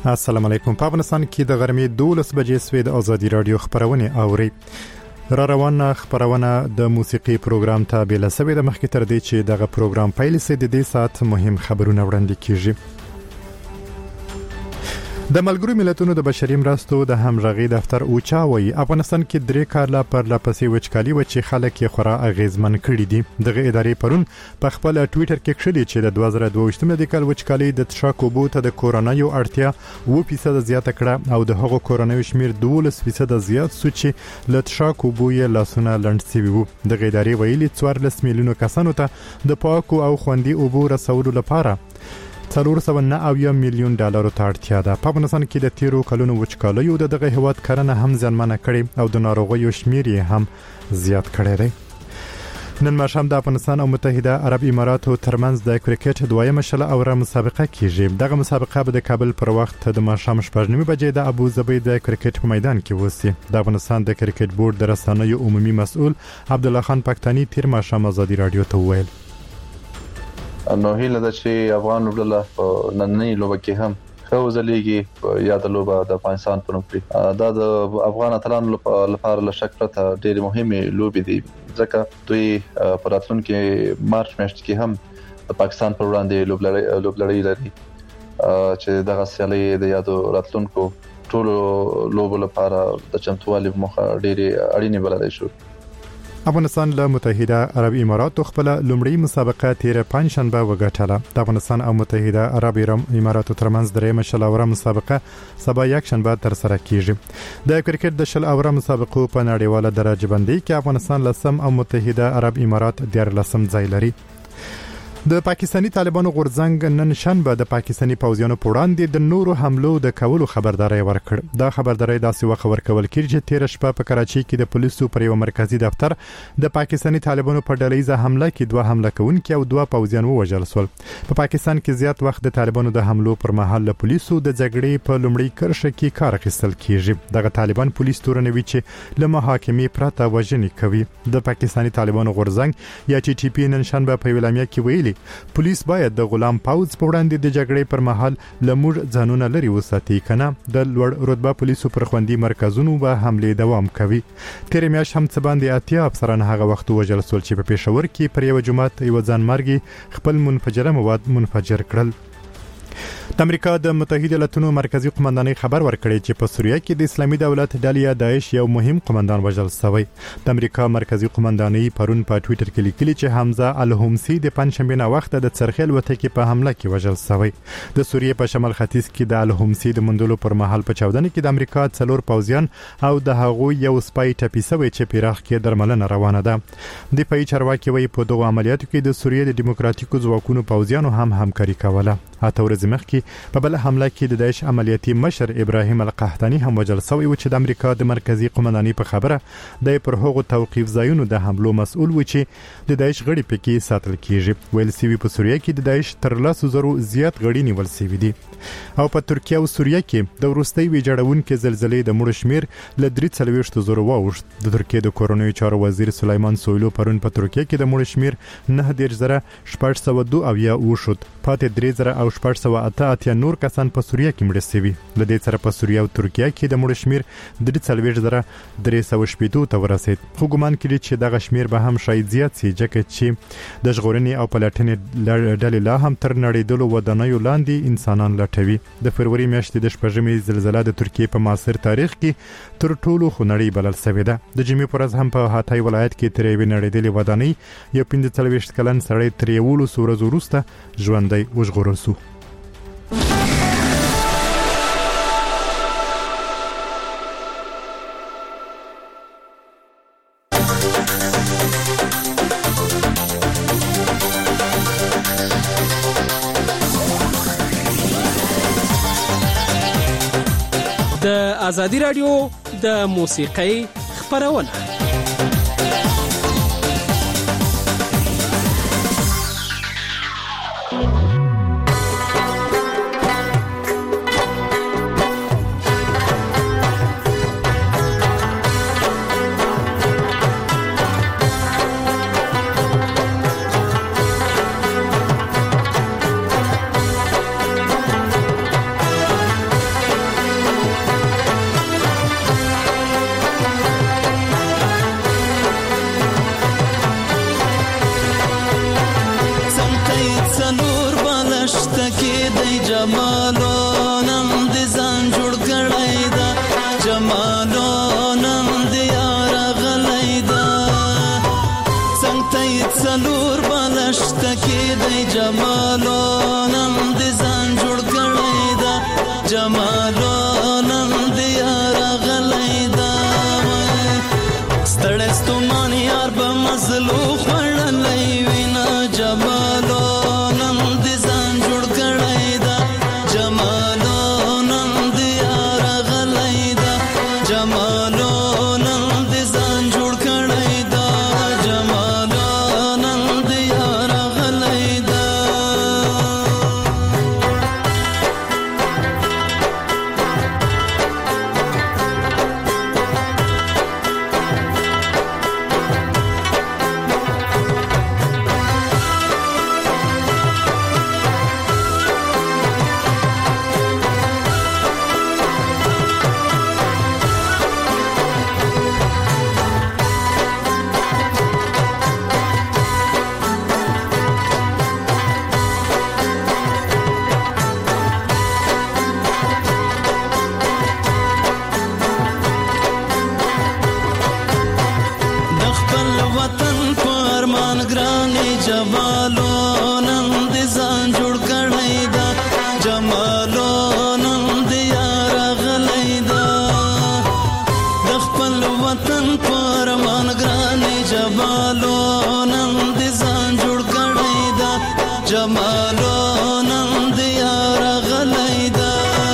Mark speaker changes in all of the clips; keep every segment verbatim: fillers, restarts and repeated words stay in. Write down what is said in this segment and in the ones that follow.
Speaker 1: السلام علیکم. په افغانستان کې د غرمې دولس بجې سوي د ازادي رادیو خبرونه اوري. را روانه خبرونه د موسیقي پروګرام ته بل سوي د مخکې تر دې چې دغه پروګرام پیل سي د دې سات مهم خبرونه وړاندې کیږي. د ملګرو ملتونو د بشري مرستو د همغږي دفتر اوچا وایي افغانستان کې درې کاله پر لپسې وچکالي و چې خلک یې خورا اغیزمن کړي دي. دغه ادارې پرون په خپل ټوئیټر کې کړي چې د دوه زره دوه ویشت د کال وچکالي د تشاکو بوته د کورونا یو اړتیا و فیصد زیاته کړه او د هغو کورونا شمیر دولس فیصد زیات شو چې ل تشاکو بوې لاسونه لند سی وو. دغه ادارې ویلي څوارلس میلیونو کسانو ته د پاکو او خوندي اوبو رسولو لپاره څلور سوه نه اویا میلیون ډالر ته اړتیا ده. په افغانستان کې د تیرو کلونو وچکالیو د دغه هیواد کرنه هم ځانمنه کړي او د ناروغیو شمیر یې هم زیات کړی دی. نن ماښام د افغانستان او متحده عرب اماراتو ترمنځ د کرکټ دویمه شله اوره مسابقه کیږي. دغه مسابقه به د کابل پر وخت د ماښام شپږ نیمې بجې د ابوظبي د کرکټ په میدان کې وسی. د افغانستان د کرکټ بورډ د رسنیو عمومي مسؤل عبدالله خان پاکستاني تیر ماښام ازادي رادیو ته وویل
Speaker 2: نو هیله ده چې افغان لوبډله نننۍ لوبه کې هم ښه وځلېږي. یا د لوبه د افغانستان په نوم کړي. دا د افغان اتلانو لپاره له شک پرته ډېرې مهمه لوبې دي ځکه دوی په راتلونکي مارچ میاشت کې هم د پاکستان پر وړاندې لوبلړۍ لوبلړۍ لري چې دغه سیالي د یادو راتلونکو ټولو لوبو لپاره د چمتووالي مخه ډېرې اړینې بللای شو.
Speaker 1: افغانستان له متحده عرب اماراتو خپل لومړی مسابقه تیر پنځشنبه وګټله. د افغانستان او متحده عرب اماراتو ترمنځ درېمه شل اوره مسابقه سبا یک شنبه تر سره کیږي. د کرکټ د شل اوره مسابقو په نړیواله درجه بندي کې افغانستان لسم او متحده عرب امارات دیارلسم ځای لري. د پاکستانی طالبانو غورځنګ نن شنبه د پاکستانی پوځیانو په وړاندې د نورو حملو د کولو خبرداري ورکړ. دا خبرداري داسې وخت ورکول کیږي چې تیر شپه په کراچي کې د پولیسو پر یو مرکزی دفتر د پاکستانی طالبانو په ډلهیزه حمله کې دوه حمله کوونکي او دوه پوځیان ووژل شول. په پاکستان کې زیات وخت د طالبانو د حملو پر مهال له پولیسو د جګړې په لومړی کرښه کې کار اخیستل کیږي. دغه طالبان پولیس تورنوي چې له محاکمې پرته وژنې کوي. د پاکستانی طالبانو غورځنګ یا ټي ټي پی نن شنبه په ویلامیا کې ویلي پولیس باید د غلام پاوځ په وړاندې د جګړې پر مهال لموږ ځانونه لري وساتي کنه د لوړ رتبه پولیسو پر خوندي مرکزونو به حمله دوام کوي. تیر میاشت هم څه باندې اتیا افسران هغه وخت وژل شول چې په پېښور کې پر یو جماعت یو ځانمرګي خپل منفجره مواد منفجر کړل. د امریکا د متحده ایالاتونو مرکزی قومندانۍ خبر ورکړی چې په سوریه کې د اسلامي دولت ډلې داعش یو مهم قومندان وژل شوی. د امریکا مرکزی قومندانۍ پرون په ټوئیټر کې لیکلي چې حمزه الهومسی د پنځشنبه نه وخت د څرخیل وته کې په حمله کې وژل شوی. د سوریه په شمال ختیځ کې د الهومسی د مندلو پر مهال په چاودنه کې د امریکا څلور پوځیان او د هغو یو سپای ټپي شوی چې پیراخ کې درملنه روانه ده. د پای چارواکي وایي په دغه عملیاتو کې د سوریه د دیموکراتیکو ځواکونو پوځیانو هم همکاري کوله. اته ورځې مخکې په بل حمله کې د داعش عملیاتي مشر ابراهیم القحطاني هم وژل شوی و چې د امریکا د مرکزی قومندانۍ په خبره د پر هغو توقيف ځایونو د حملو مسؤل و چې د داعش غړي پکې ساتل کیږي. ویل سی وی په سوریه کې د داعش تر لاسو زرو زیات غړي نیول شوی دي. او په ترکیه او سوریه کې د وروستي ویجاړونکو زلزلې د مړو شمیر ل درې څلوېښت زره واوښت. د ترکیه د کورونوي چارو وزیر سلیمان سویلو پرون په ترکیه کې د مړو شمیر نه ډیر زره شپږ سوه دوه اویا وشود. پاتې درې زره او شپږ سوه اته اتیا نور کسان په سوریه کې مړ شوي. له دې سره په سوریه او ترکیه کې د مړو شمیر درې څلوېښت زره درې سوه شپږ ته ورسید. خو ګومان کړي چې دغه شمیر به هم شاید زیات شي ځکه چې د ژغورنې او پلټنې ډلې لا هم تر نړیدلو ودانیو لاندې انسانان لټوي. د فروری میاشتې د شپږمې زلزلہ د ترکیه په معاصر تاریخ کې تر ټولو خونړۍ بلل شوې ده. د جمعې پر ورځ هم په هاتای ولایت کې تر یوې نړیدلې ودانۍ یو پنځه څلوېښت کلن سړی تر یولسو ورځو وروسته ژوندی وژغورل شو.
Speaker 3: د ازادي رادیو د موسیقۍ خبرونه
Speaker 4: سید سلور بالشت کې د جمالو نن د ځان جوړ کړی دا جمالو نن د یار غلی دا ستړی ستومان یار به مزلو خوړلی وینا جمالو نن د ځان جوړ کړی دا جمالو نن د یار غلی دا جمالو نن د ځان جوړ کړی دا جمالو نن د یار غلی دا جمالو نن د ځان جوړ کړی دا جمالو نن د یار غلی دا د خپل وطن پر مان ګرانې جمالو نن د ځان جوړ کړی دا جمالو نن د یار غلی دا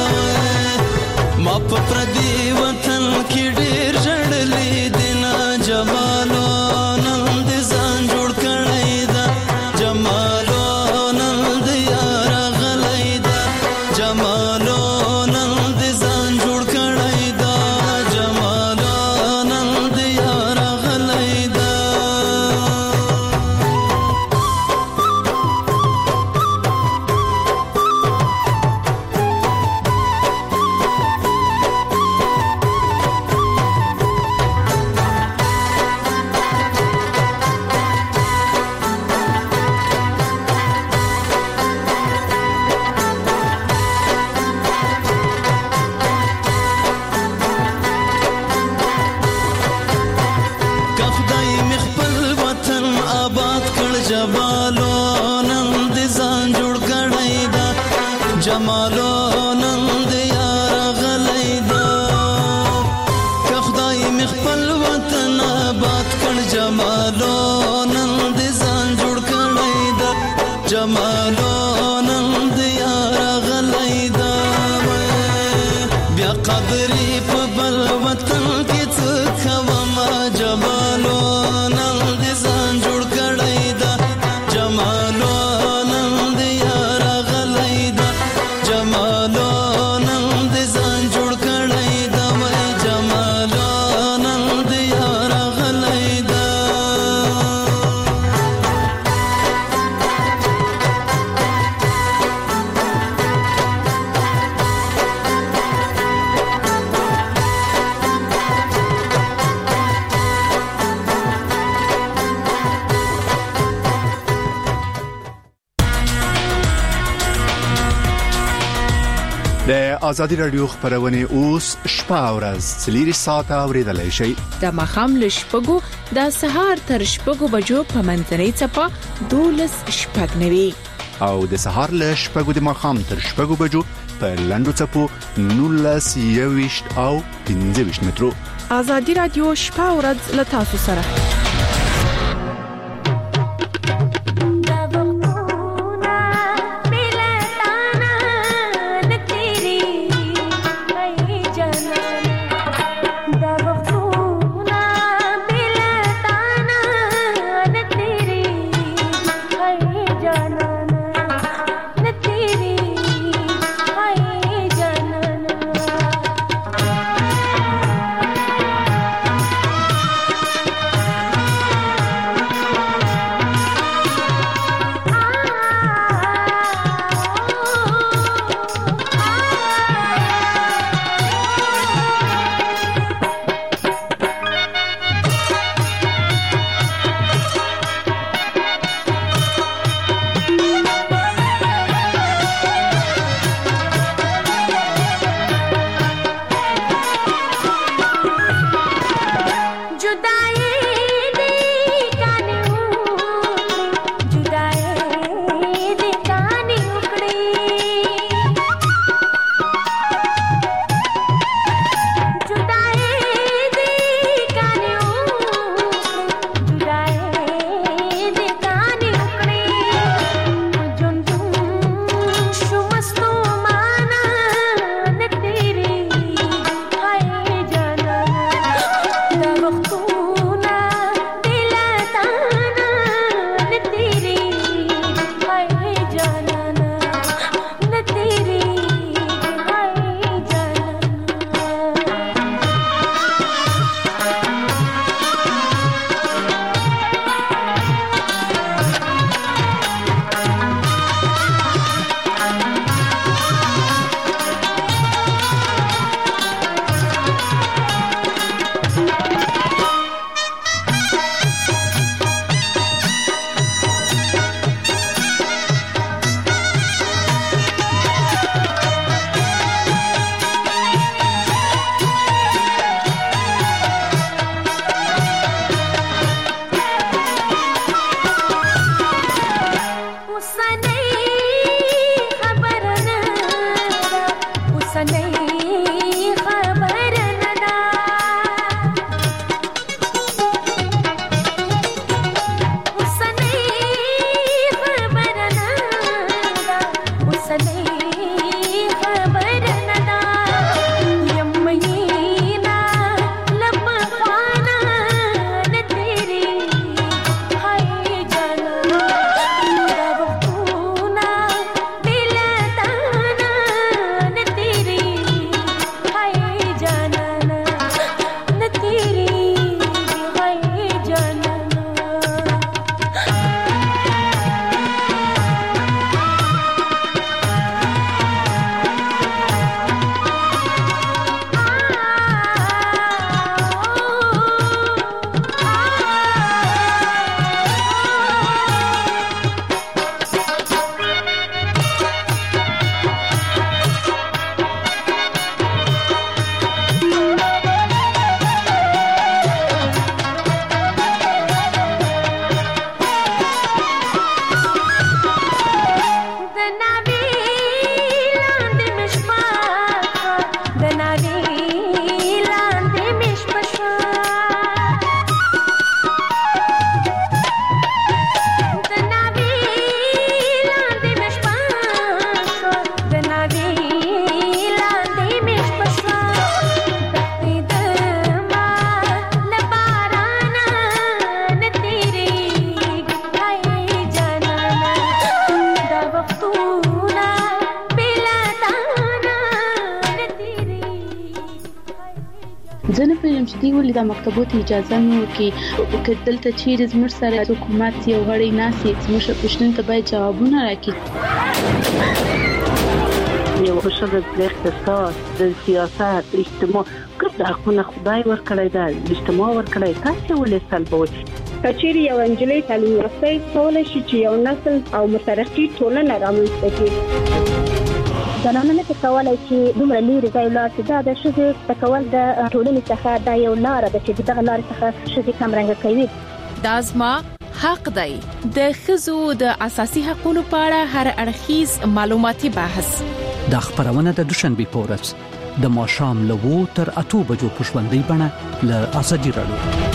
Speaker 4: ما په پردي وطن کې ډېر ژړلې دینا جمالو نن د ځان جوړ کړی دا جمالو نن د یار غلی دا جمالو نن د ځان جوړ کړی دا جمالو نن د یار غلی دا جمالو نن د ځان جوړ کړی دا جمالو نن د یار غلی دا که خدای مې خپل وطن آباد کړ جمالو نن د ځان جوړ کړی دا جمالو نن د یار غلی دا بیا قدرې په بل وطن کې څه کومه جمالو نن د ځان جوړ کړی دا جمالو نن د یار غلی دا جمالو نن د ځان جوړ کړی دا وای جمالو نن د یار غلی دا
Speaker 5: د ازادي رادیو خبرونه اوس شپه ورځ څلوري ساعته اوریدلای شئ
Speaker 6: د مخام لشپګو د سهار تر شپګو بجو په منځنۍ چپه دولس شپږ نوي
Speaker 5: او د سهار لشپګو د مخام تر شپګو بجو په لندو چپو نولس یويشت او پنځه ویشت مترو
Speaker 6: ازادي رادیو شپه ورځ له تاسو سره
Speaker 7: چې دی ولې د مکتبونو اجازه نه ورکړي چې دلته چیرې زموږ سره حکومت یو غړی ناسي زموږ پوښتنې ته باید جوابونه راکړي.
Speaker 8: یو شغل د اقتصاد د سیاست اجتماع کله حقونه خدای ورکړی دا اجتماع ورکړی تاسو ولې سلبوي
Speaker 9: کچېری یو انجلۍ تعلیم یافته کولای شي چې یو نسل او مترقي ټولنه رامنځته کړي.
Speaker 10: زنانه نه کولای چې دومره لري ځای لا چې دا د شذ تکول د ټولنې څخه دا یو لار ده چې دغه لار څخه شذ کم رنګ کوي.
Speaker 6: دا زما حق دی. د ښځو د اساسي حقوقو په اړه هر اړخیز معلوماتي بحث
Speaker 11: د خبرونه د دوشنبه پورز د ماښام له وو تر اته بجو په ژوندۍ بڼه له ازادي رادیو.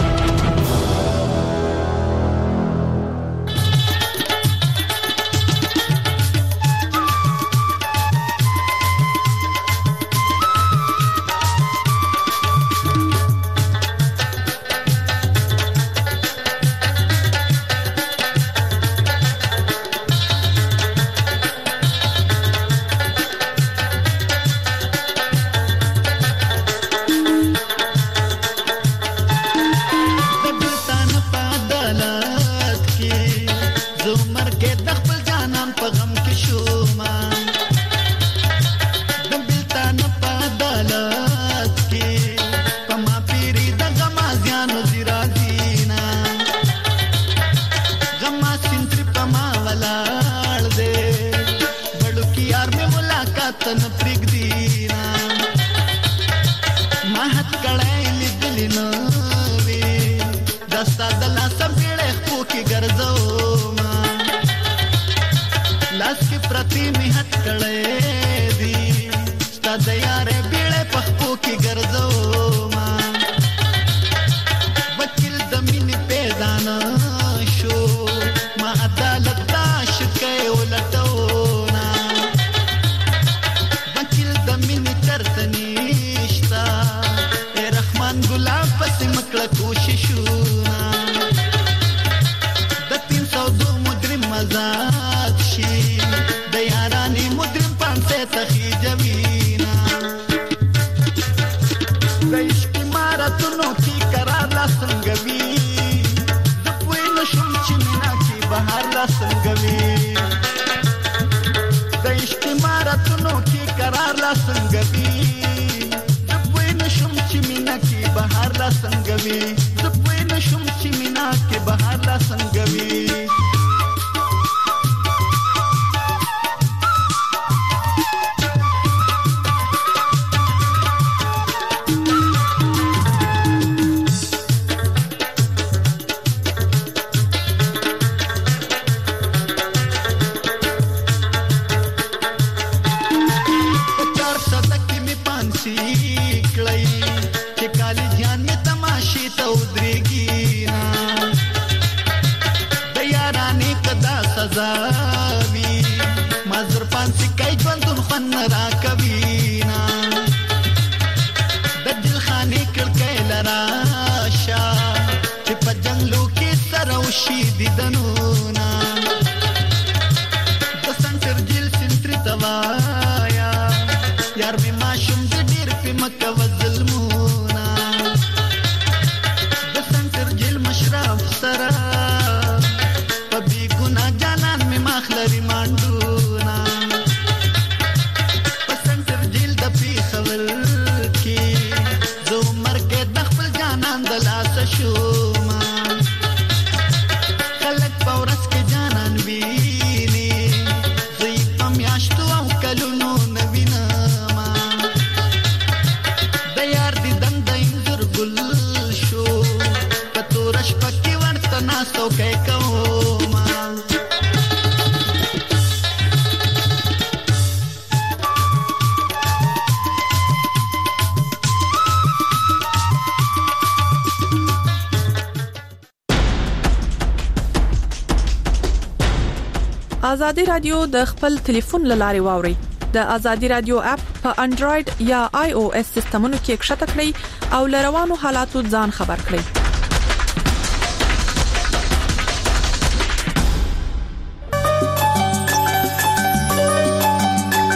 Speaker 12: ازادي رادیو د خپل ټلیفون لاري واوري. د ازادي رادیو اپ په انډراید یا آی او اس سیستمونو کې ښکته کړئ او لروانو حالاتو ځان خبر کړئ.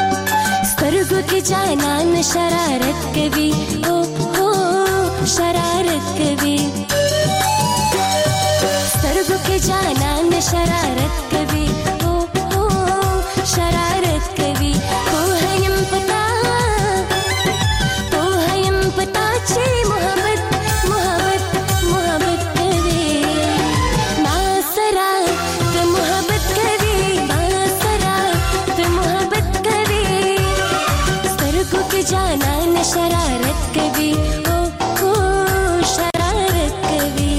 Speaker 13: سترګو کې جانان شرارت کوي او او شرارت शरारत कभी स्तरगो के जाना न शरारत कभी ओ ओ शरारत कभी ओ है यम पता ओ है यम पता ची मोहब्बत मोहब्बत मोहब्बत कभी मासरा तो मोहब्बत कभी मासरा तो मोहब्बत कभी स्तरगो के जाना न शरारत कभी ओ ओ शरारत कभी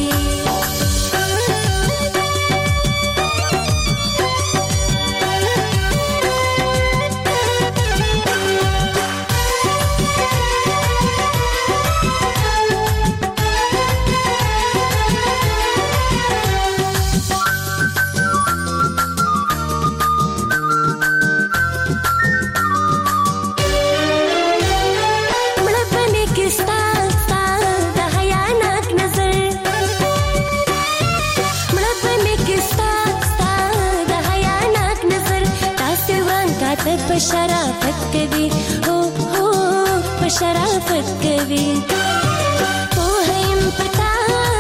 Speaker 13: शराफत कभी हो हो शराफत कभी हो है यम पता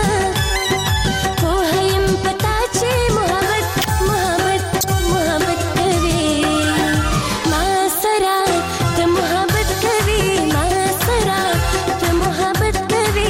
Speaker 13: हो है यम पता ची मोहब्बत मोहब्बत मोहब्बत कभी मासरा तो मोहब्बत कभी मासरा तो मोहब्बत कभी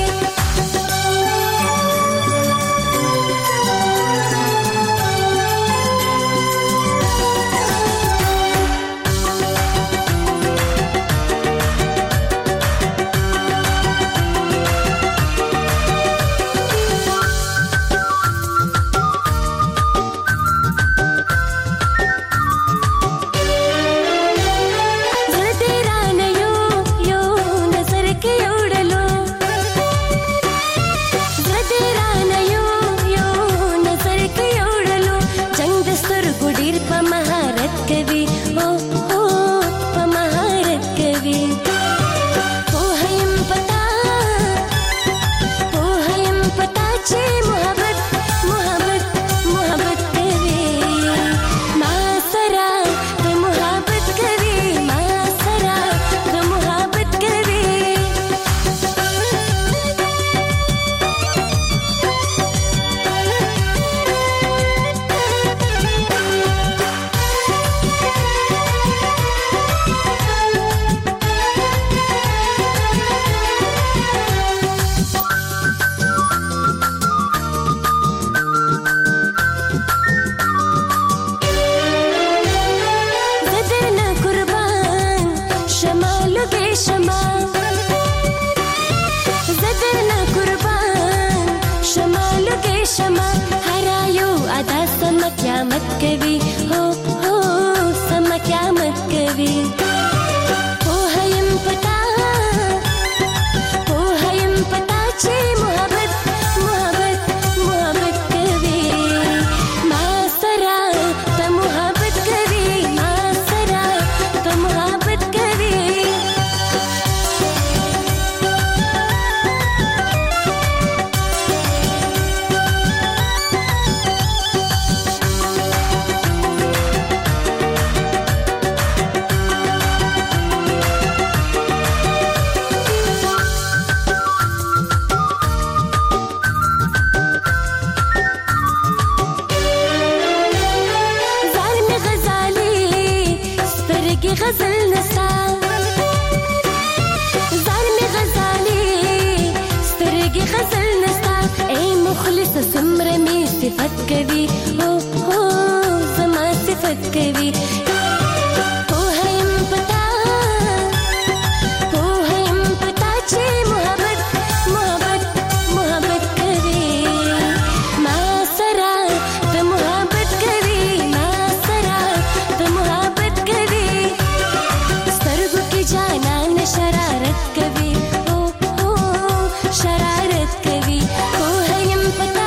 Speaker 13: कभी हो हो समा क्या मत कभी हो है यम पता हो है यम पता ची मोहब्बत मोहब्बत मोहब्बत कभी मासरा तो मोहब्बत कभी मासरा तो मोहब्बत कभी गजल नसा जार में गजाली स्तरगी गजल नसा ए मुखलिस सिमर में सिफत कभी हो हो समा सिफत कभी हो है यम पता हो है यम पता ची मोहब्बत मोहब्बत मोहब्बत कभी मासरा तो मोहब्बत कभी मासरा तो मोहब्बत कभी जाना न शरारत कभी ओ ओ शरारत कभी ओ है यम पता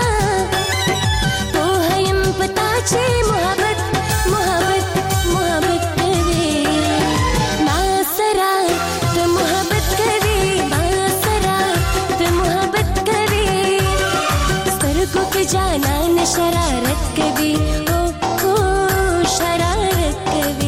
Speaker 13: ओ है यम पता ची मोहब्बत मोहब्बत मोहब्बत कभी मासरा तो मोहब्बत कभी मासरा तो मोहब्बत कभी स्तरगो के जाना न शरारत कभी ओ ओ शरारत कभी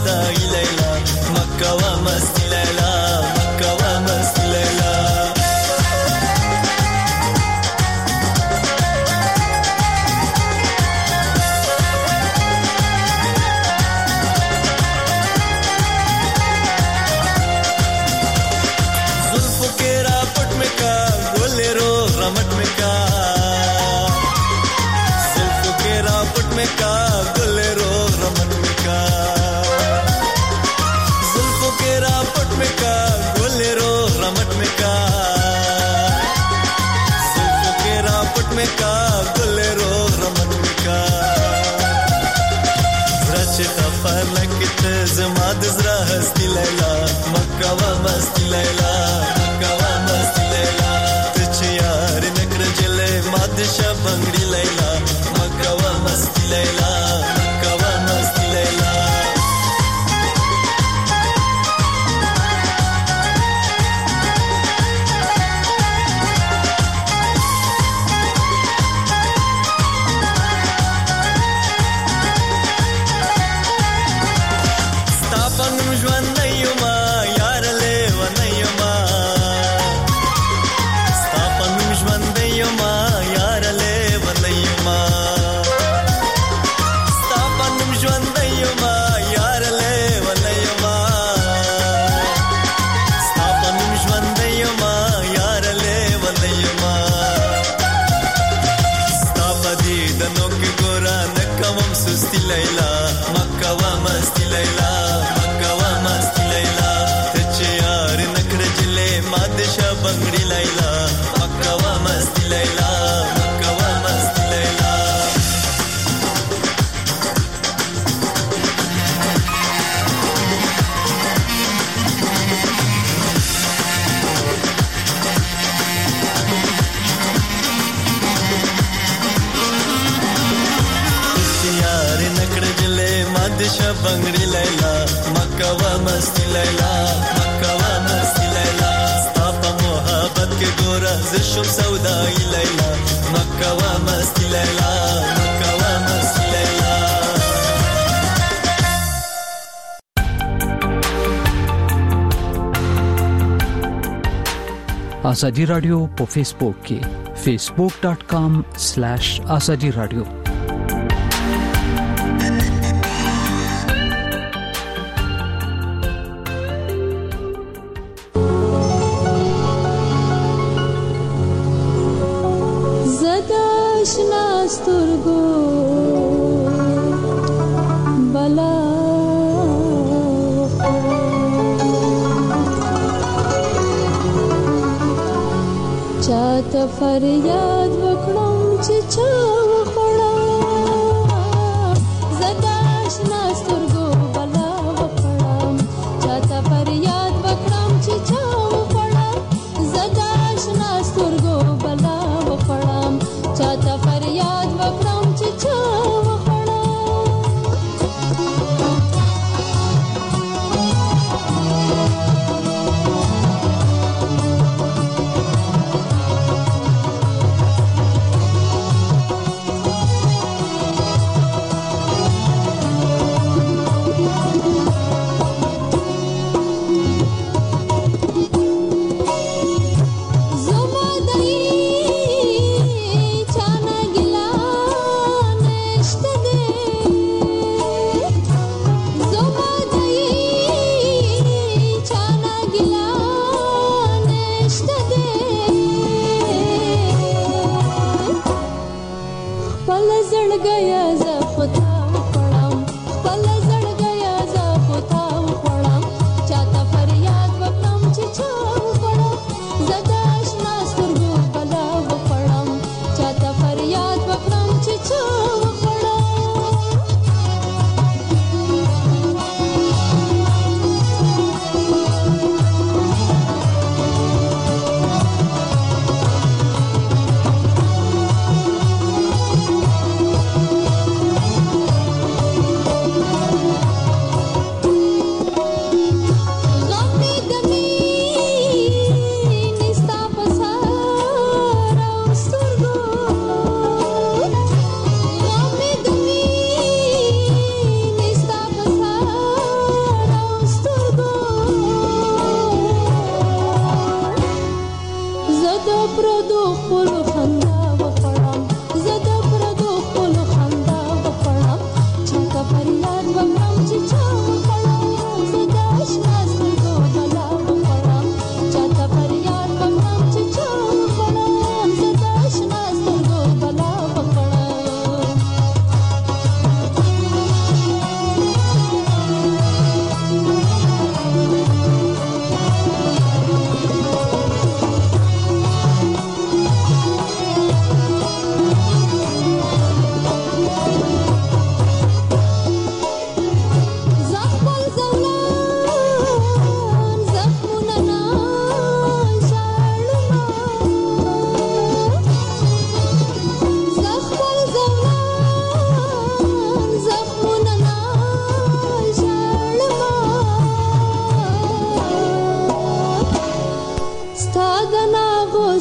Speaker 4: سودائی لیلا مکه وا مستی لیلا مکه وا مستی لیلا زما د زړه هستی لیلا مکه وا مستی لیلا مکه وا مستی لیلا ته چې یار نکړه جلې ما د شبنګړي لیلا مکه وا مستی لیلا مکه وا مستی لیلا بنگړي لیلا مکه وا مستی لیلا مکه وا مستی لیلا ستا په محبت کې ګوره ز شم سودائی لیلا مکه وا مستی لیلا مکه وا مستی لیلا
Speaker 11: ازادي رادیو په فیسبوک کې facebook dot com slash azadi radio
Speaker 14: فریاد وکړم چې چا وخړا زدا آشنا سترګو بلا وکړم چاته فریاد وکړم چې چا وخړا زدا آشنا سترګو بلا وکړم چاته فریاد وکړم چې چا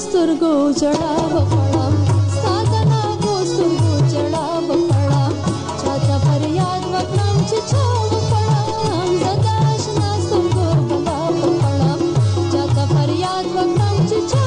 Speaker 14: سترګو جړا وکړم سادنا کو سترګو جړا وکړم چاته فریاد وکړم چې چا وکړم زدا آشنا سترګو بلا وکړم چاته فریاد وکړم چې چا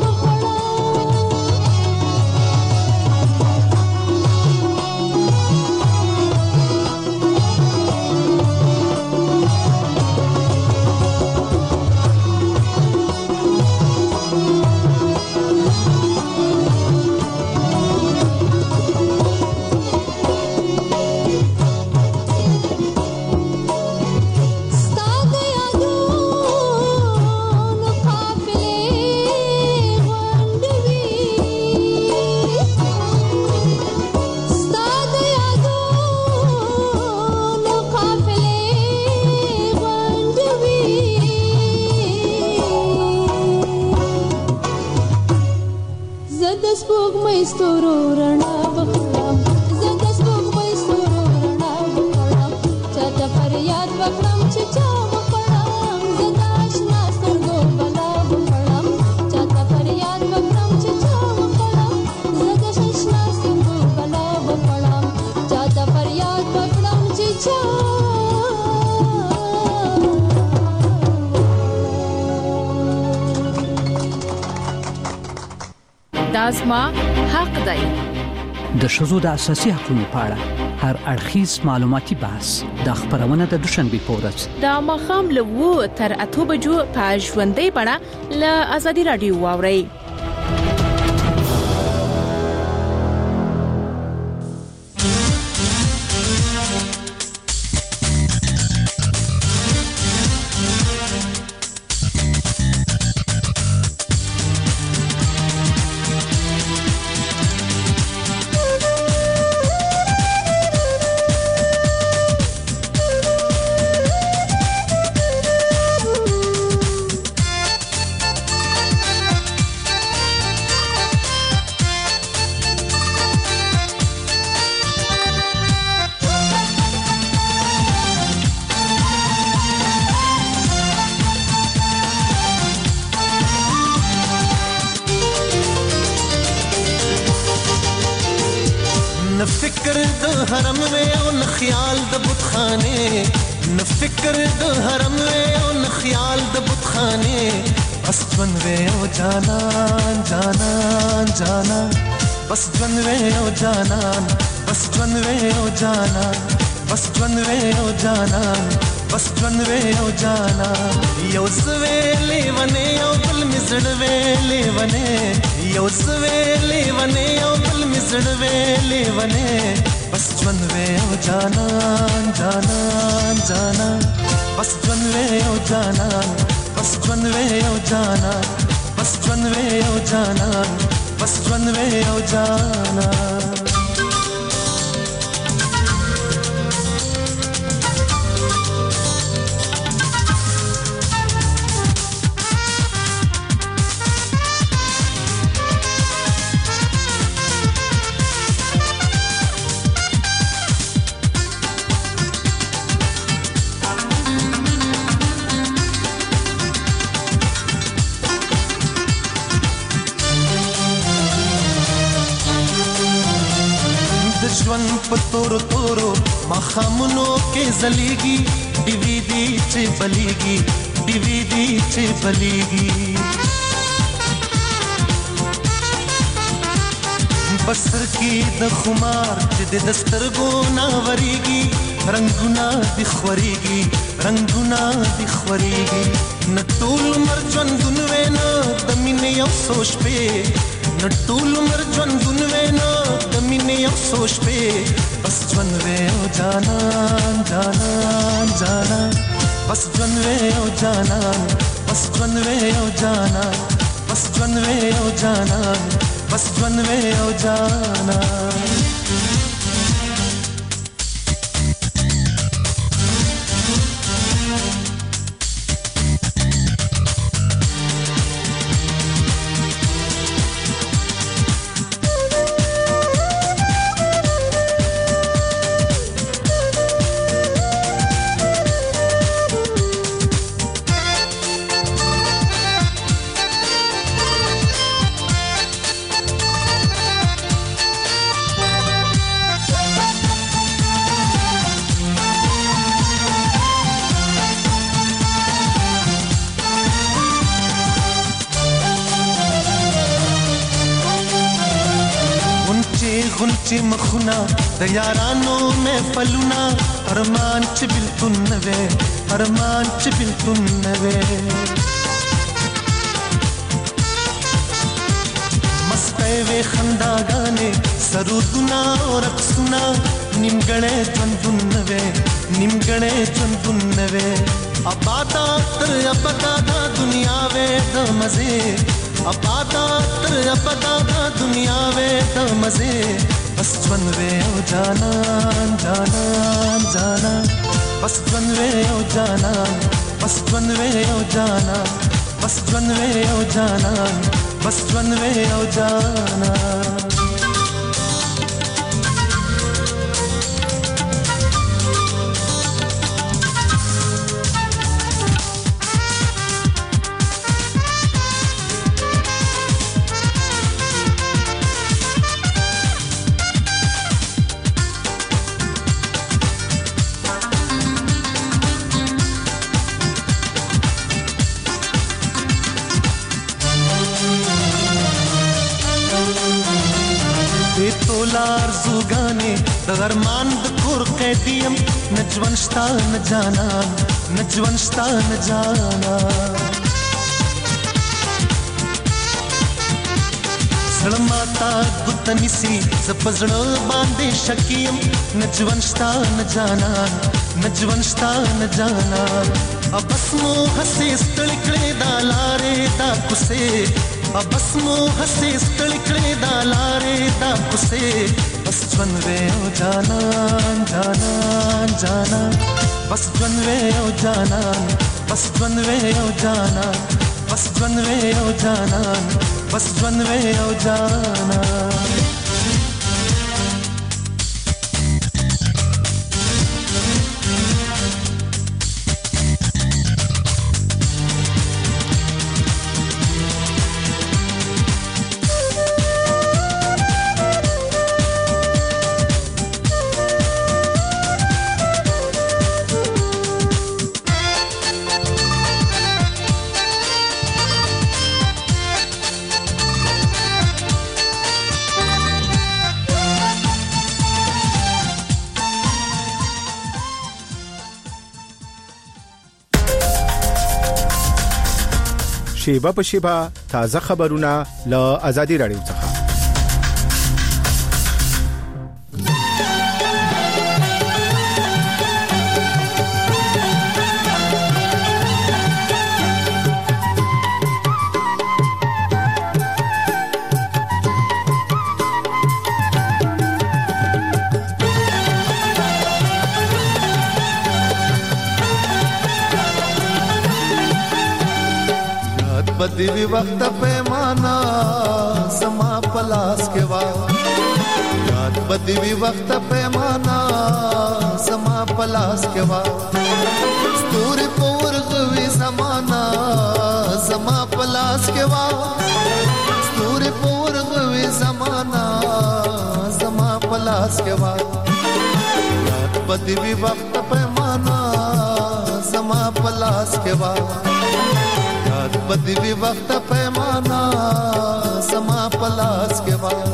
Speaker 6: دازما حق دی.
Speaker 11: د ښځو د اساسي حقوقو په اړه هر اړخیز معلوماتي بحث د خبرونه د دوشنبه په ورځ
Speaker 6: د مخام له وو تر اته بجو په ژوندۍ بڼه له ازادي رادیو واوري.
Speaker 4: فکر د حرم و او نه خیال د بتخانه نه فکر د حرم و او نه خیال د بتخانه بس جن و او جانان جانان جانان بس جن و او جانان بس جن و او جانان بس جن و او جانان بس جن و او جانان یو سویلی ونه یو بل مسړ ویلی ونه یو سویلی ونه یو بل مسړ ویلی ونه بس جن و او جانان جانان جانان بس جن و او جانان بس جن و او جانان بس جن و او جانان بس جن و او جانان ژوند په تورو تورو مخامونو کې زليږي ډي وي ډي چې بليږي ډي وي ډي چې بليږي بسر کې د خمار چې د دسترګو ناوريږي رنگونه د خوريږي رنگونه د خوريږي نټول مر ژوندون وینا د مینې یو سوچ په نټول مر ژوندون وینا د مینې یو سوچ په بس ژوند و او جانان جانان جانان بس ژوند و او جانان بس ژوند و او جانان بس ژوند و او جانان بس ژوند و او جانان
Speaker 15: چې مخونه د یارانو محفلونه ارمان چې بلتون نوې ارمان چې بلتون نوې مستې وې خنداګانې سرودونه او رقصونه نیمګړې ژوندون نوې نیمګړې ژوندون نوې آبادا تر ابدا دا دنیا وې د مزه آبادا تر ابدا دا دنیا وې د مزه بس ژوند وې او جانان جانان جانان بس ژوند وې او جانان بس ژوند وې او جانان بس ژوند وې او جانان بس ژوند وې او جانان لار زوګانې د غرمان د کور قیدیم نجوان شتا نه جانان نجوان شتا نه جانان زړه ماتا ګوت نیسي زه په زړه باندې شکیم نجوان شتا نه جانان نجوان شتا نه جانان بس مو هسې ستړي کړې دا لارې دا کوڅې بس مو هسې ستړي کړې دا لارې دا کوڅې بس ژوند وې او جانان جانان جانان بس ژوند وې او جانان بس ژوند وې او جانان بس ژوند وې او جانان بس ژوند وې او جانان
Speaker 16: شیبه په شیبه تازه خبرونه له آزادي رادیو څخه
Speaker 15: بدوی وقت پیمانا سما پلاس کے وا یاد بدوی وقت پیمانا سما پلاس کے وا ستوري پور غوي زمانہ سما پلاس کے وا ستوري پور غوي زمانہ سما پلاس کے وا یاد بدوی وقت پیمانا سما پلاس کے وا بدوی وقت پیمانا سما پلاس کے بعد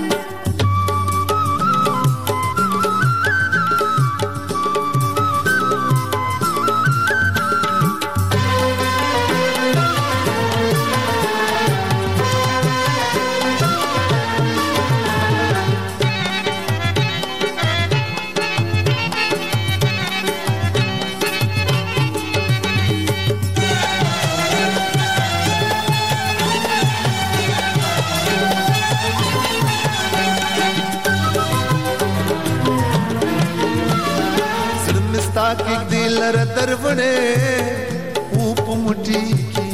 Speaker 15: एक दिलर दरवणे ऊप मुठी की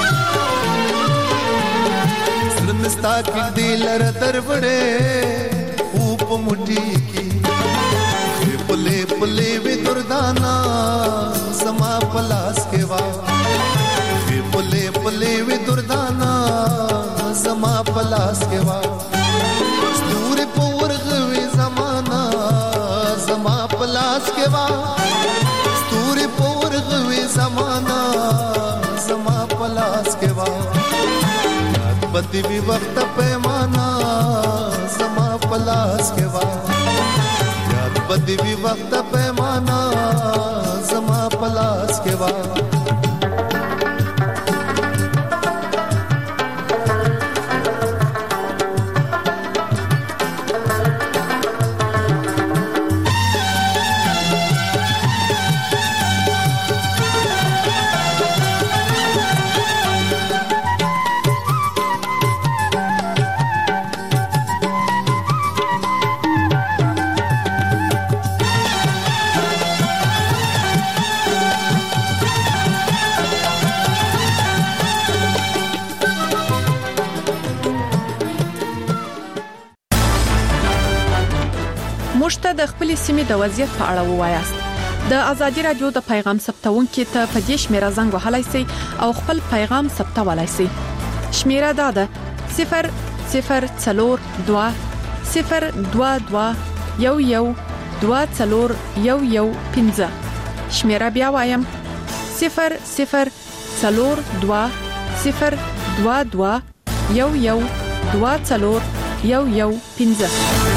Speaker 15: श्रमस्ता की दिलर दरवणे ऊप मुठी की पुले पुले विदुर्दाना समा पलास के वा पुले पुले विदुर्दाना समा पलास के वा स्तूर पोर गवे जमाना समा पलास के वा स्तूर पोर गवे जमाना समा पलास के वा बदी भी वक्त पैमाना समा पलास के بدوی وخت پیمانا زما پلاس کې وا
Speaker 12: مشته د خپل سیمې د وضعیت په اړه ووایاست د ازادي رادیو د پیغام ثبتونکو ته په دې شمیره زنګ وهلای شئ او خپل پیغام ثبتولای شئ شمیره دا ده صفر صفر څلور دوه صفر دوه دوه یو یو دوه څلور یو یو پنځه شمیره بیا وایم صفر صفر څلور دوه صفر دوه دوه یو یو دوه څلور یو یو پنځه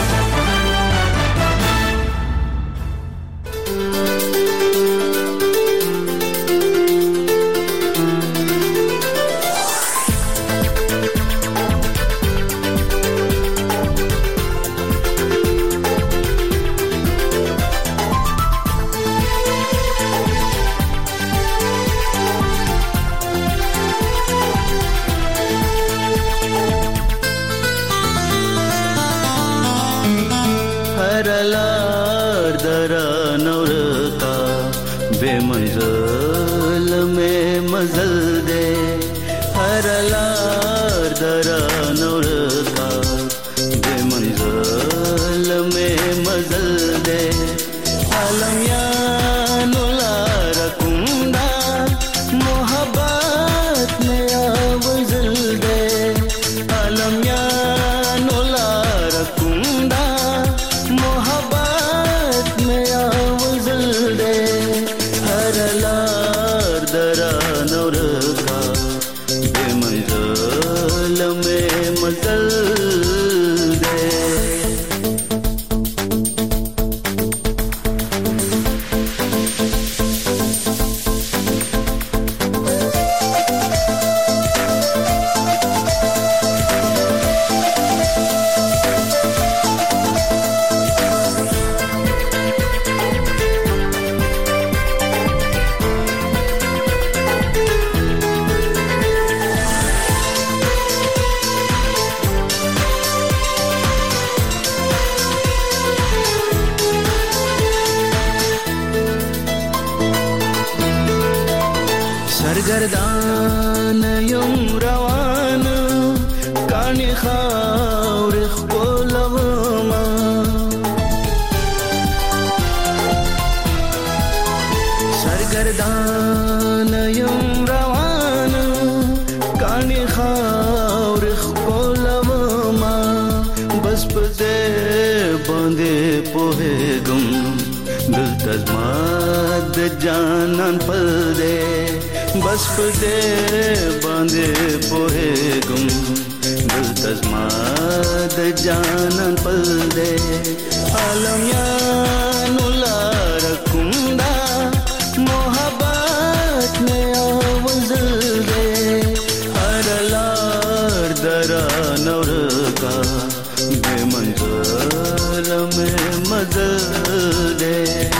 Speaker 4: سرګردان یم روان کانی خاور خپلوما سرګردان یم روان کانی خاور خپلوما بس پدې باندې پوهېږم دلته زما د جانان پدې بس پدې باندې پوهېږم دلته زما د جانان پدې عالم یانو لار کومدا محبت مې اوزل دې هر لار درا نور کا بے منزل مې مزل دې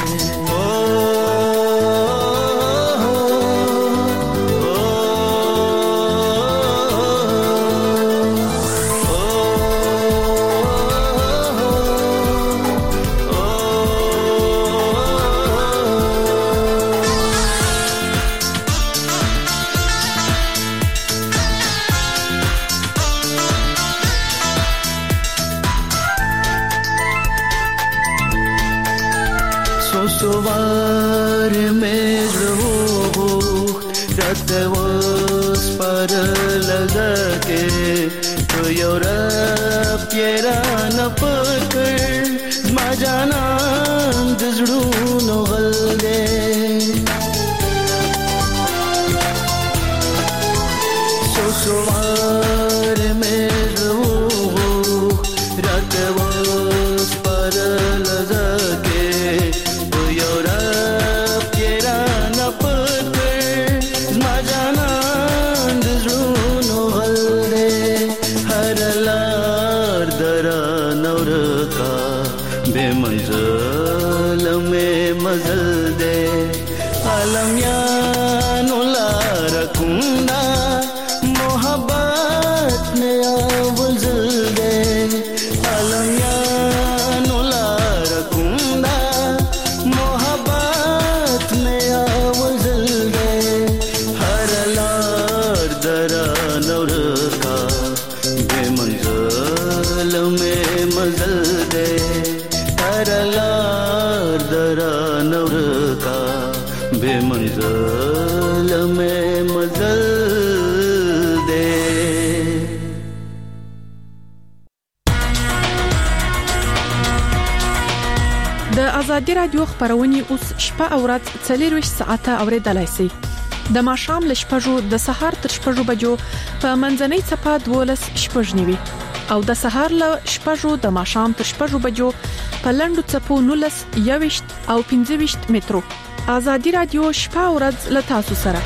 Speaker 4: سوار میں رو رات وس پر لگا کے تو یورپ پیرا نہ پکڑ ما جانا دزڑو نو غل دے سو سوار میں رو رات وس پر لگا کے
Speaker 12: ازادي رادیو خبرونه اوس شپه او ورځ څلور ساعته اوریدلای شئ. د ماښام ل شپږو د سهار تر شپږو بجو په منځنۍ چپه دولس شپږ نیوي او د سهار ل شپږو د ماښام تر شپږو بجو په لندو چپو نولس یويشت او پنځه ویشت مترو. ازادي رادیو شپه او ورځ ل تاسو سره.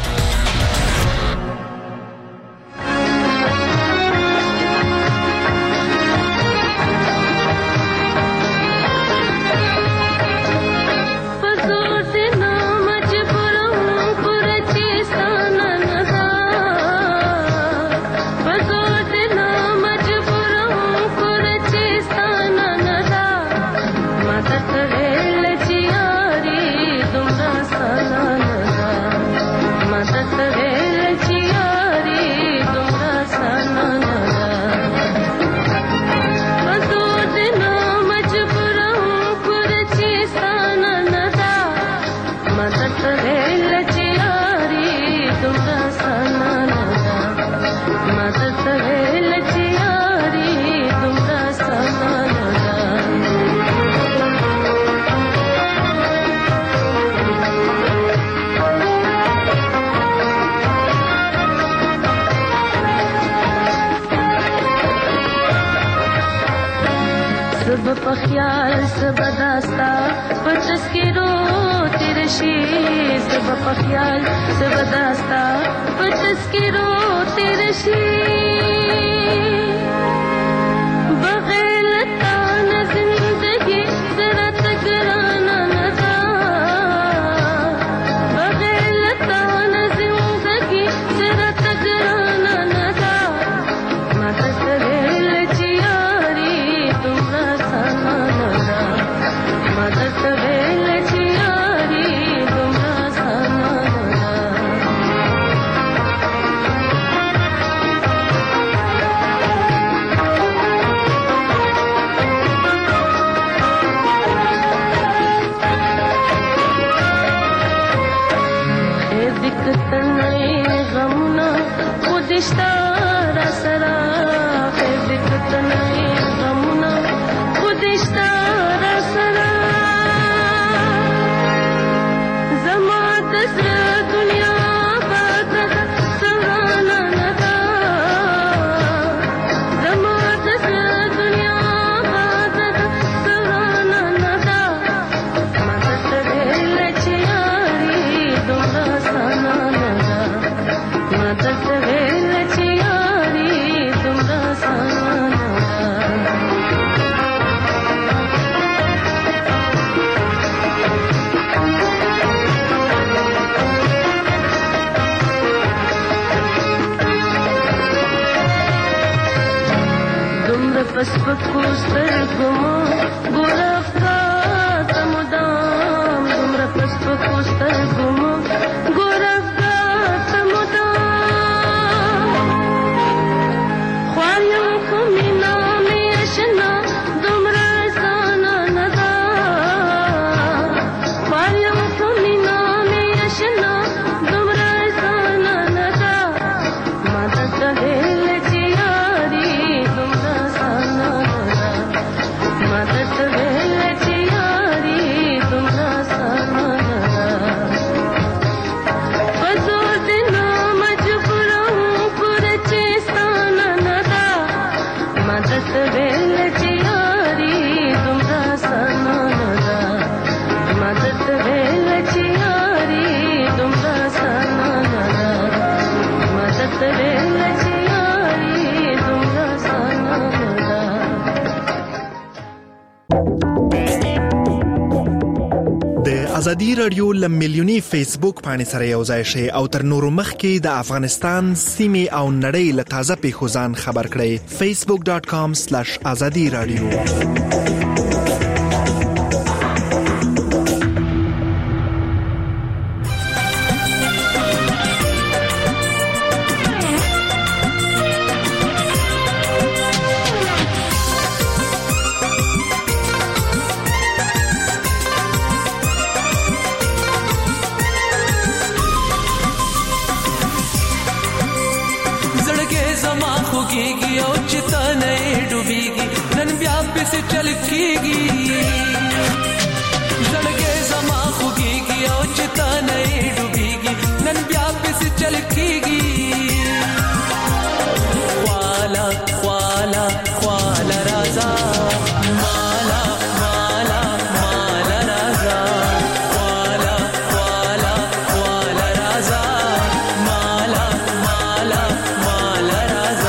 Speaker 14: پخیال سبداستا پچس کی رو تیرشی سب پخیال سبداستا پچس کی رو تیرشی بغیر تان زندگی ذرا تگرانا ندا بغیر تان زندگی ذرا تگرانا ندا مدد ریل چیاری تمرا مدد ویل چیاری تمرا سانا اے دکتن غمنا خودشتا رسرا اے دکتن غمنا خودشتا رسرا بس بکوستر گمو گورفتا تمدام دمرا بس بکوستر گمو گورفتا تمدام خواریم کمینا میشنا دمرا سانا ندا خواریم کمینا میشنا دمرا سانا ندا مدد دل چیاری دمرا مدد ویل چیاری تمرا سانا بزور دنو مجبوروں پر چیستانا ندا مدد ویل چیاری تمرا سانا مدد ویل چیاری تمرا سانا مدد ویل چیاری تمرا سانا
Speaker 17: ازادي رادیو لمیلیونی فیسبوک باندې سره یو ځای شي او تر نورو مخکې د افغانستان سیمه او نړۍ له تازه پیښو ځان خبر کړئ facebook dot com slash azadi radio.
Speaker 4: चल केगी چل کیږي خوالا خوالا خوالا رازا مالا مالا مالا رازا خوالا خوالا خوالا رازا مالا مالا مالا رازا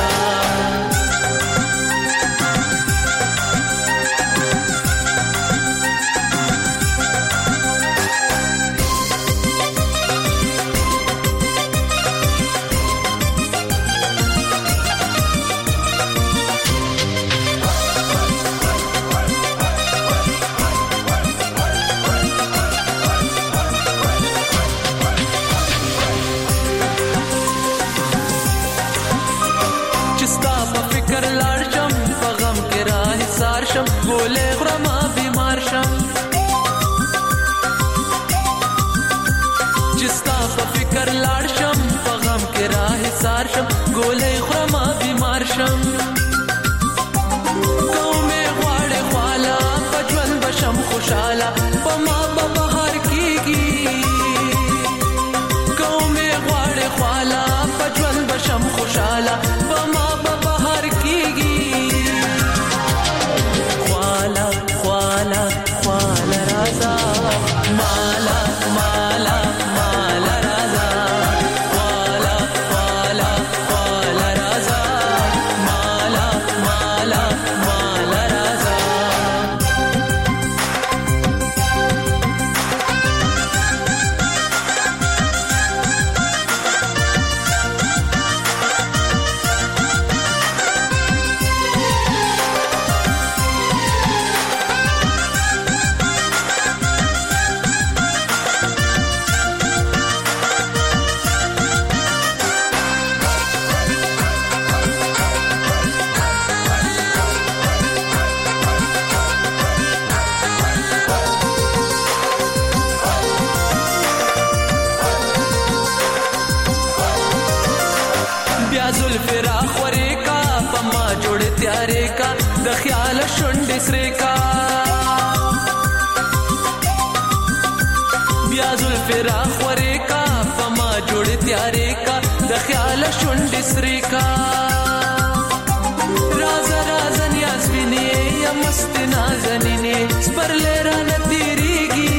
Speaker 4: ګولې خورم بیمار شم چې ستا په فکر لاړ شم په غم کې راه سار شم ګولې خورم بیمار شم کومې غواړې خواله په ژوند بشم خوشاله په ما به بهار کېږي کومې غواړې خواله په ژوند بشم خوشاله په ما به بهار کېږي خوالا خوالا رازا مالا مالا مالا رازا خوالا خوالا خوالا رازا مالا مالا مالا رازا خیال شونډې سرې کا بیا زلفې راخورې کا په ما جوړې تیارې کا د خیال شونډې سرې کا رازه رازه نیاز وینې یا مست نازنینې سپرلې رانه تېرېږي